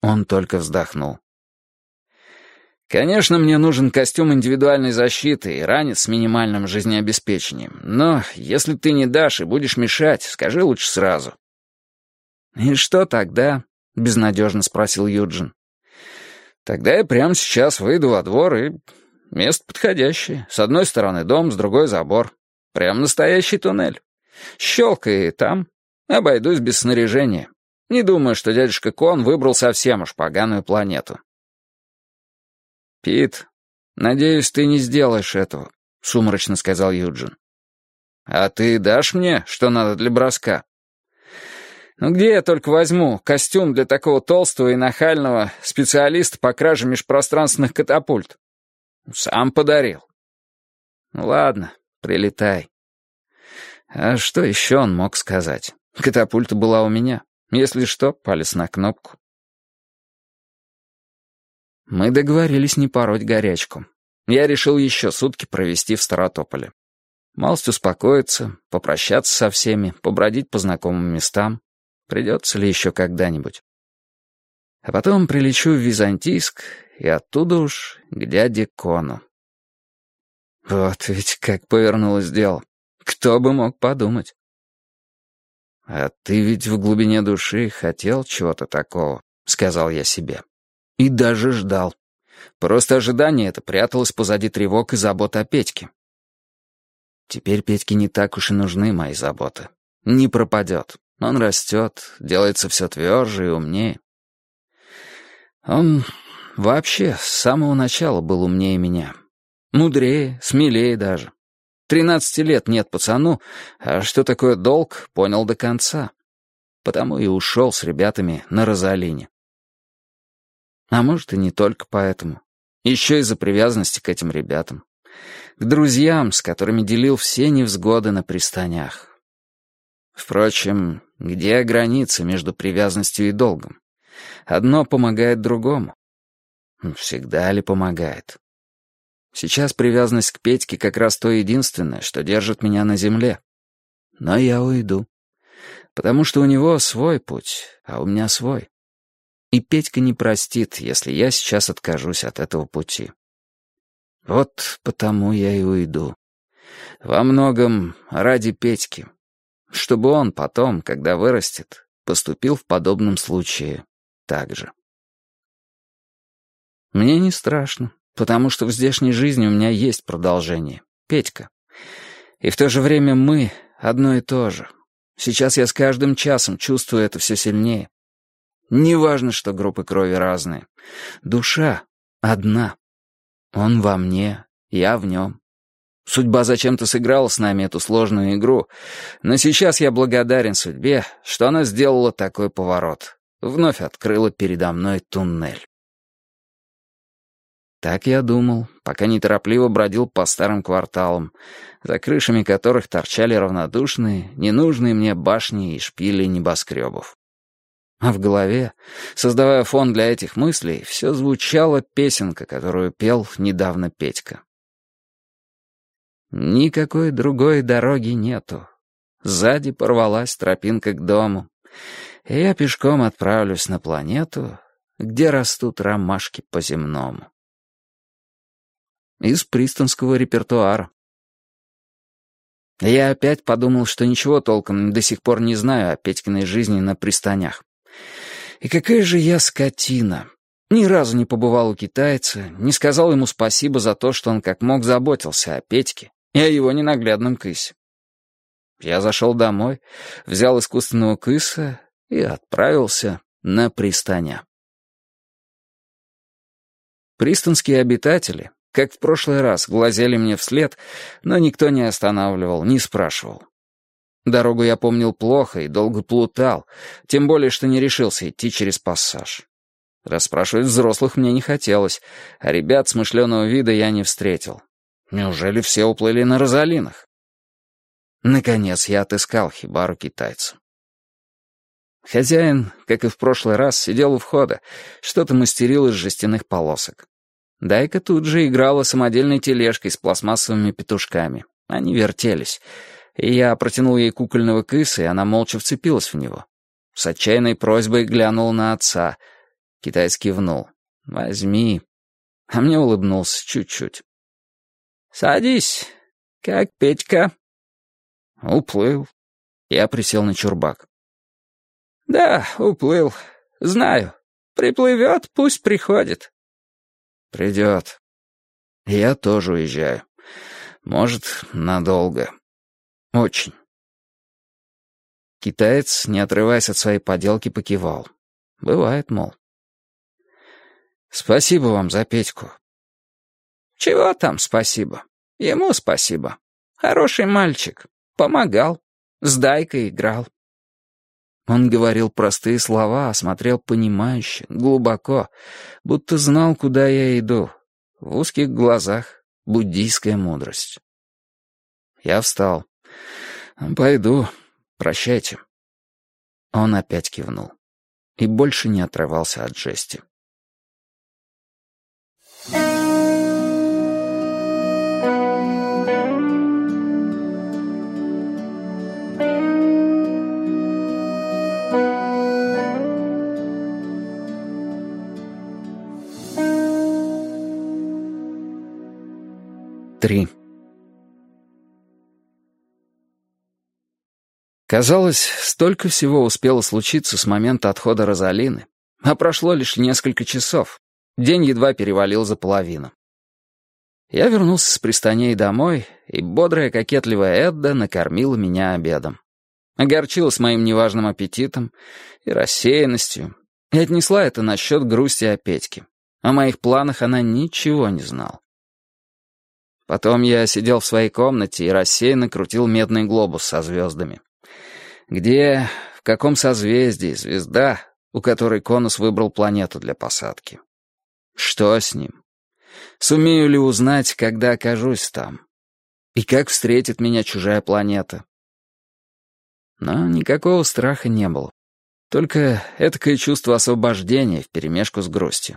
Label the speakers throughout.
Speaker 1: Он только вздохнул. «Конечно, мне нужен костюм индивидуальной защиты и ранец с минимальным жизнеобеспечением. Но если ты не дашь и будешь мешать, скажи лучше сразу». «И что тогда?» — безнадежно спросил Юджин. «Тогда я прямо сейчас выйду во двор, и место подходящее. С одной стороны дом, с другой забор. Прям настоящий туннель. Щелкай и там. Обойдусь без снаряжения. Не думаю, что дядюшка Кон выбрал совсем уж поганую планету». «Пит, надеюсь, ты не сделаешь этого», — сумрачно сказал Юджин. «А ты дашь мне, что надо для броска?» «Ну где я только возьму костюм для такого толстого и нахального специалиста по краже межпространственных катапульт?» «Сам подарил». «Ну ладно, прилетай». А что еще он мог сказать? Катапульта была у меня. Если что, палец на кнопку. Мы договорились не пороть горячку. Я решил еще сутки провести в Старотополе. Малость успокоиться, попрощаться со всеми, побродить по знакомым местам. Придется ли еще когда-нибудь? А потом прилечу в Византийск и оттуда уж к дяде Кону. Вот ведь как повернулось дело. Кто бы мог подумать? «А ты ведь в глубине души хотел чего-то такого», — сказал я себе. И даже ждал. Просто ожидание это пряталось позади тревог и забот о Петьке. Теперь Петьке не так уж и нужны мои заботы. Не пропадет. Он растет, делается все тверже и умнее. Он вообще с самого начала был умнее меня. Мудрее, смелее даже. 13 лет нет пацану, а что такое долг, понял до конца. Потому и ушел с ребятами на Розалине. А может, и не только поэтому. Еще из-за привязанности к этим ребятам. К друзьям, с которыми делил все невзгоды на пристанях. Впрочем, где граница между привязанностью и долгом? Одно помогает другому. Всегда ли помогает? Сейчас привязанность к Петьке как раз то единственное, что держит меня на земле. Но я уйду. Потому что у него свой путь, а у меня свой. И Петька не простит, если я сейчас откажусь от этого пути. Вот потому я и уйду. Во многом ради Петьки. Чтобы он потом, когда вырастет, поступил в подобном случае так же. Мне не страшно, потому что в здешней жизни у меня есть продолжение. Петька. И в то же время мы одно и то же. Сейчас я с каждым часом чувствую это все сильнее. Неважно, что группы крови разные. Душа одна. Он во мне, я в нем. Судьба зачем-то сыграла с нами эту сложную игру, но сейчас я благодарен судьбе, что она сделала такой поворот. Вновь открыла передо мной туннель. Так я думал, пока неторопливо бродил по старым кварталам, за крышами которых торчали равнодушные, ненужные мне башни и шпили небоскребов. А в голове, создавая фон для этих мыслей, все звучала песенка, которую пел недавно Петька. Никакой другой дороги нету. Сзади порвалась тропинка к дому, и я пешком отправлюсь на планету, где растут ромашки по-земному. Из пристонского репертуара. Я опять подумал, что ничего толком до сих пор не знаю о Петькиной жизни на пристанях. И какая же я скотина. Ни разу не побывал у китайца, не сказал ему спасибо за то, что он как мог заботился о Петьке и о его ненаглядном кысе. Я зашел домой, взял искусственного кыса и отправился на пристаня. Пристонские обитатели, как в прошлый раз, глазели мне вслед, но никто не останавливал, не спрашивал. Дорогу я помнил плохо и долго плутал, тем более, что не решился идти через пассаж. Расспрашивать взрослых мне не хотелось, а ребят смышленого вида я не встретил. Неужели все уплыли на Розалинах? Наконец я отыскал хибару китайца. Хозяин, как и в прошлый раз, сидел у входа, что-то мастерил из жестяных полосок. Дайка тут же играла самодельной тележкой с пластмассовыми петушками. Они вертелись. И я протянул ей кукольного кыса, и она молча вцепилась в него. С отчаянной просьбой глянула на отца. Китаец кивнул. «Возьми». А мне улыбнулся чуть-чуть. «Садись. Как Петька?» «Уплыл». Я присел на чурбак. «Да, уплыл. Знаю. Приплывет, пусть приходит». «Придет. Я тоже уезжаю. Может, надолго. Очень». Китаец, не отрываясь от своей поделки, покивал. Бывает, мол. «Спасибо вам за Петьку». «Чего там спасибо? Ему спасибо. Хороший мальчик. Помогал. С Дайкой играл». Он говорил простые слова, смотрел понимающе, глубоко, будто знал, куда я иду. В узких глазах буддийская мудрость. Я встал. «Пойду. Прощайте». Он опять кивнул и больше не отрывался от жести. Три. Казалось, столько всего успело случиться с момента отхода Розалины, а прошло лишь несколько часов. День едва перевалил за половину. Я вернулся с пристаней домой, и бодрая, кокетливая Эдда накормила меня обедом. Огорчилась моим неважным аппетитом и рассеянностью, и отнесла это насчет грусти о Петьке. О моих планах она ничего не знала. Потом я сидел в своей комнате и рассеянно крутил медный глобус со звездами. Где, в каком созвездии звезда, у которой Конус выбрал планету для посадки? Что с ним? Сумею ли узнать, когда окажусь там? И как встретит меня чужая планета? Но никакого страха не было. Только этакое чувство освобождения вперемешку с грустью.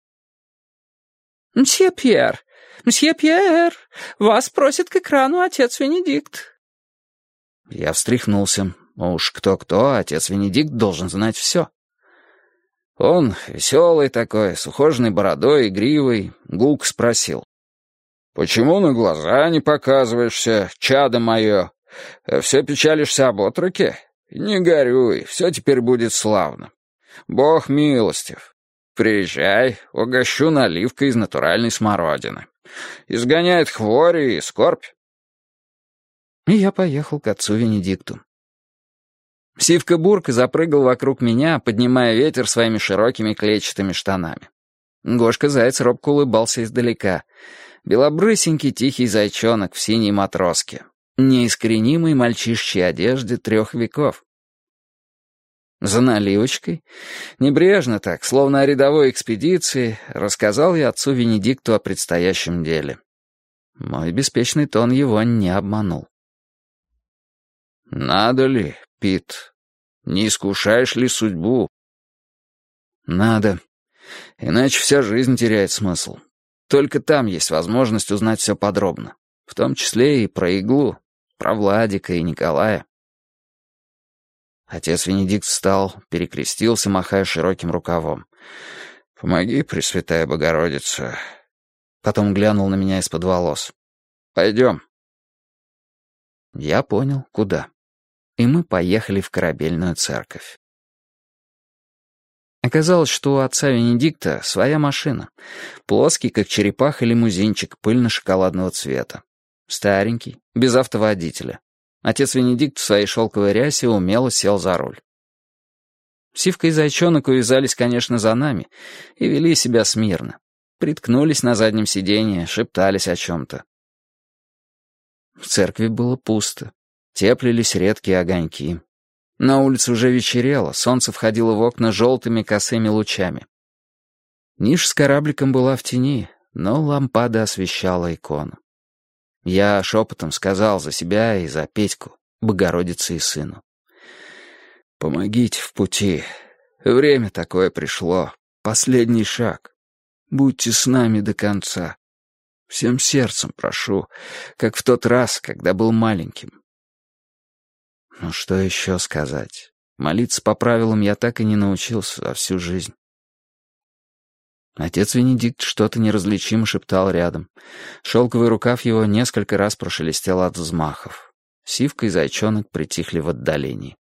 Speaker 1: «Мсье Пьер! Мсье Пьер! Вас просит к экрану отец Венедикт!» Я встряхнулся. Уж кто-кто, отец Венедикт должен знать все. Он, веселый такой, с ухоженной бородой и гривой, гулко спросил. «Почему на глаза не показываешься, чадо мое? Все печалишься об отроке? Не горюй, все теперь будет славно. Бог милостив. Приезжай, угощу наливкой из натуральной смородины. Изгоняет хвори и скорбь». И я поехал к отцу Венедикту. Сивка-бурка запрыгал вокруг меня, поднимая ветер своими широкими клетчатыми штанами. Гошка-заяц робко улыбался издалека. Белобрысенький тихий зайчонок в синей матроске. Неискоренимой мальчишчьей одежде 3 веков. За наливочкой, небрежно так, словно о рядовой экспедиции, рассказал я отцу Венедикту о предстоящем деле. Мой беспечный тон его не обманул. «Надо ли, Пит? Не искушаешь ли судьбу?» «Надо. Иначе вся жизнь теряет смысл. Только там есть возможность узнать все подробно. В том числе и про иглу, про Владика и Николая». Отец Венедикт встал, перекрестился, махая широким рукавом. «Помоги, Пресвятая Богородица». Потом глянул на меня из-под волос. «Пойдем». Я понял, куда. И мы поехали в корабельную церковь. Оказалось, что у отца Венедикта своя машина. Плоский, как черепаха, лимузинчик пыльно-шоколадного цвета. Старенький, без автоводителя. Отец Венедикт в своей шелковой рясе умело сел за руль. Сивка и зайчонок увязались, конечно, за нами и вели себя смирно. Приткнулись на заднем сиденье, шептались о чем-то. В церкви было пусто. Теплились редкие огоньки. На улице уже вечерело, солнце входило в окна желтыми косыми лучами. Ниша с корабликом была в тени, но лампада освещала икону. Я шепотом сказал за себя и за Петьку, Богородице и сыну. «Помогите в пути. Время такое пришло. Последний шаг. Будьте с нами до конца. Всем сердцем прошу, как в тот раз, когда был маленьким». Ну что еще сказать? Молиться по правилам я так и не научился за всю жизнь. Отец Венедикт что-то неразличимо шептал рядом. Шелковый рукав его несколько раз прошелестел от взмахов. Сивка и зайчонок притихли в отдалении.